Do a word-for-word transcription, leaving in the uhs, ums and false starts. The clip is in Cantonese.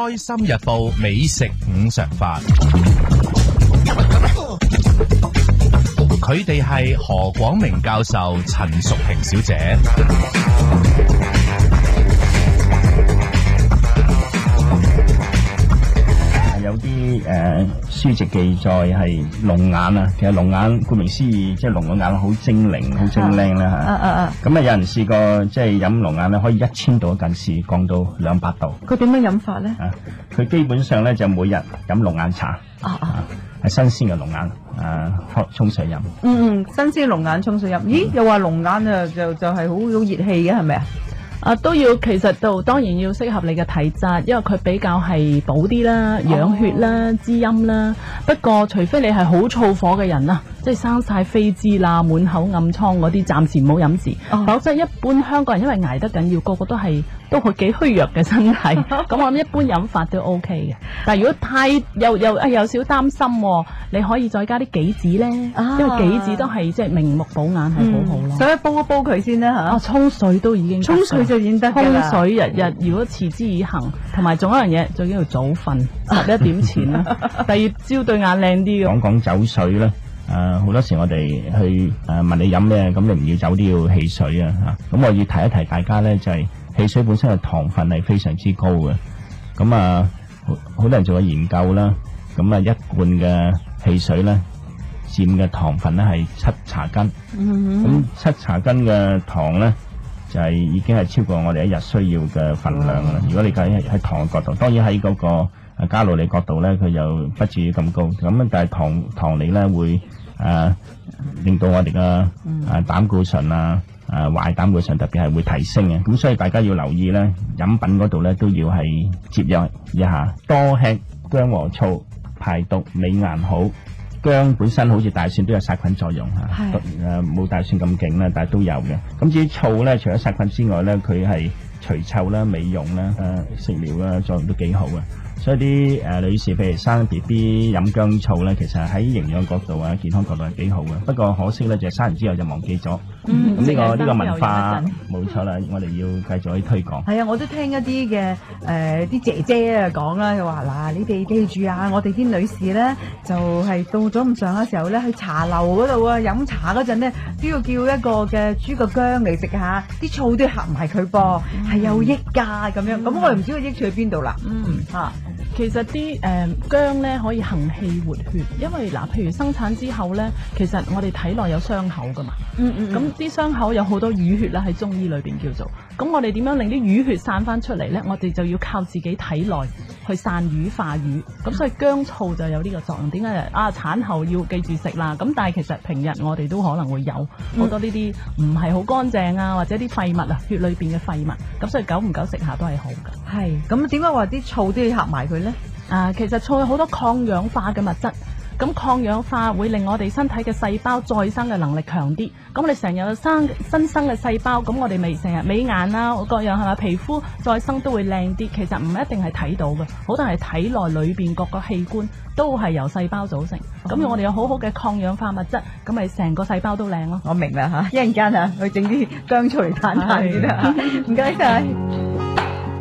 開心日報美食五常法，佢哋係何廣明教授、陳淑萍小姐。 有啲誒、呃、書籍記載係龍眼啊，其實龍眼顧名思義，即係龍嘅眼好精靈、好精靈啦嚇。 啊啊啊！ 咁啊，有人試過即係飲龍眼咧，可以一千度嘅近視降到兩百度。 佢點樣飲法咧？ 啊，佢基本上咧就每日飲龍眼茶。 啊啊！ 係新鮮嘅龍眼，啊，沖水飲。 嗯嗯，新鮮龍眼沖水飲。咦，又話龍眼啊，就就係好好熱氣嘅，係咪啊？ 啊，都要，其實就當然要適合你嘅體質，因為佢比較係補啲啦、養血啦、滋陰啦。不過除非你係好燥火嘅人啦，即係生晒飛滋啦、滿口暗瘡嗰啲，暫時唔好飲事。 哦、 否則一般香港人因為捱得緊要，個個都係都係幾虛弱嘅身體，咁我諗一般飲法都 O K 嘅。但係如果太又又啊有少擔心、哦，你可以再加啲杞子咧， 啊、 因為杞子都係即係明目補眼係好好咯。 所以煲一煲佢先啦嚇。 啊，沖水都已經沖水就已經得㗎啦。 沖水日日，如果持之以恆，同埋仲有一樣嘢，最緊要早瞓，十一點前啦。第二朝對眼靚啲嘅。 講講酒水咧，誒、呃、好多時我哋去誒、呃、問你飲咩，咁你唔要酒都要汽水啊嚇。咁我要提一提大家咧，就係、是、汽水本身嘅糖分係非常之高嘅。咁啊，好好多人做過研究啦，咁啊一罐嘅汽水咧，佔嘅糖分咧係七茶斤。 嗯哼。 咁七茶斤嘅糖咧，就係已經係超過我哋一日需要嘅份量啦。如果你計喺糖嘅角度，當然喺嗰個卡路里角度咧，佢又不至於咁高。咁但係糖糖嚟咧會誒、呃、令到我哋嘅誒膽固醇啊、誒、呃、壞膽固醇特別係會提升嘅。咁所以大家要留意咧，飲品嗰度咧都要係節約一下，多吃薑和醋排毒美顏好。薑本身好似大蒜都有殺菌作用嚇，誒冇大蒜咁勁啦，但係都有嘅。咁至於醋咧，除咗殺菌之外咧，佢係除臭啦、美容啦、誒食療啦作用都幾好嘅。所以啲誒、呃、女士譬如生 B B 飲薑醋咧，其實喺營養角度啊、健康角度係幾好嘅。不過可惜咧，就係生完之後就忘記咗。咁呢、 嗯呢個呢、呢個文化冇錯啦，我哋要繼續去推廣。 係啊，我都聽一啲嘅誒啲姐姐啊講啦，佢話嗱，你哋記住啊，我哋啲女士咧就係、是、到咗咁上嘅時候咧，去茶樓嗰度啊飲茶嗰陣咧，都要叫一個嘅豬腳薑嚟食下，啲醋都合埋佢噃，係、嗯、有益㗎咁樣。咁、嗯、我哋唔知個益處喺邊度啦。 嗯嚇。其實啲誒、呃、薑咧可以行氣活血，因為嗱、呃，譬如生產之後咧，其實我哋體內有傷口噶嘛， 嗯嗯， 咁啲傷口有好多淤血啦，喺中醫裏邊叫做，咁我哋點樣令啲淤血散翻出嚟咧？我哋就要靠自己體內去散瘀化瘀，咁所以薑醋就有呢個作用。點解啊？產後要記住食啦，咁但係其實平日我哋都可能會有好多呢啲唔係好乾淨啊，或者啲廢物啊，血裏邊嘅廢物，咁所以久唔久食下都係好噶。 係，咁點解話啲醋都要合埋佢咧？ 啊，其實醋有好多抗氧化嘅物質，咁抗氧化會令我哋身體嘅細胞再生嘅能力強啲。咁我哋成日有生新生嘅細胞，咁我哋咪成日美顏啦，各樣係咪？皮膚再生都會靚啲。其實唔一定係睇到嘅，好多係體內裏邊各個器官都係由細胞組成。咁、嗯、我哋有好好嘅抗氧化物質，咁咪成個細胞都靚咯。 我明啦嚇，一陣間啊，去整啲薑醋嚟嘆嘆先啦。唔該晒。